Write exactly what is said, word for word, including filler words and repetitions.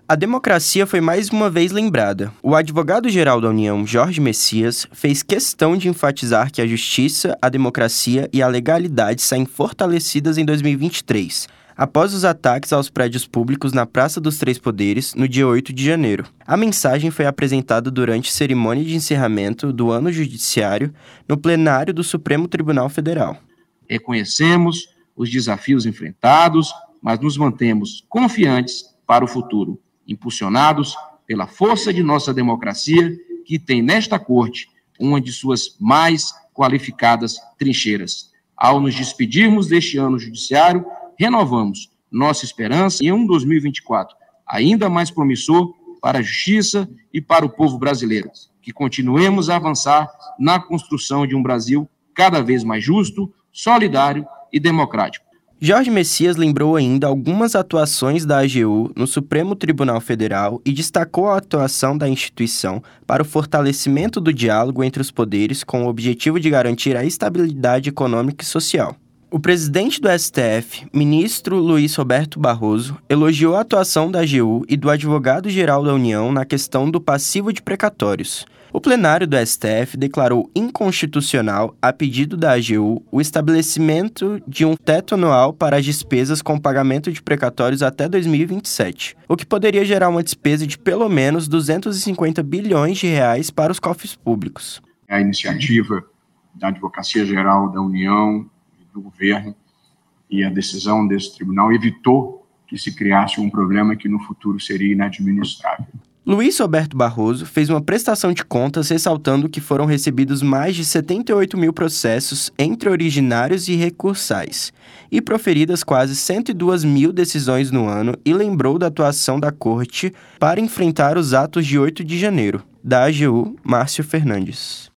A democracia foi mais uma vez lembrada. O advogado-geral da União, Jorge Messias, fez questão de enfatizar que a justiça, a democracia e a legalidade saem fortalecidas em dois mil e vinte e três, após os ataques aos prédios públicos na Praça dos Três Poderes, no dia oito de janeiro. A mensagem foi apresentada durante a cerimônia de encerramento do ano judiciário no plenário do Supremo Tribunal Federal. Reconhecemos os desafios enfrentados, mas nos mantemos confiantes para o futuro, impulsionados pela força de nossa democracia, que tem nesta corte uma de suas mais qualificadas trincheiras. Ao nos despedirmos deste ano judiciário, renovamos nossa esperança em um dois mil e vinte e quatro ainda mais promissor para a justiça e para o povo brasileiro, que continuemos a avançar na construção de um Brasil cada vez mais justo, solidário e democrático. Jorge Messias lembrou ainda algumas atuações da A G U no Supremo Tribunal Federal e destacou a atuação da instituição para o fortalecimento do diálogo entre os poderes com o objetivo de garantir a estabilidade econômica e social. O presidente do S T F, ministro Luiz Roberto Barroso, elogiou a atuação da A G U e do advogado-geral da União na questão do passivo de precatórios. O plenário do S T F declarou inconstitucional, a pedido da A G U, o estabelecimento de um teto anual para as despesas com pagamento de precatórios até dois mil e vinte e sete, o que poderia gerar uma despesa de pelo menos duzentos e cinquenta bilhões de reais para os cofres públicos. A iniciativa da Advocacia Geral da União, do governo, e a decisão desse tribunal evitou que se criasse um problema que no futuro seria inadministrável. Luiz Roberto Barroso fez uma prestação de contas ressaltando que foram recebidos mais de setenta e oito mil processos entre originários e recursais, e proferidas quase cento e duas mil decisões no ano, e lembrou da atuação da Corte para enfrentar os atos de oito de janeiro. Da A G U, Márcio Fernandes.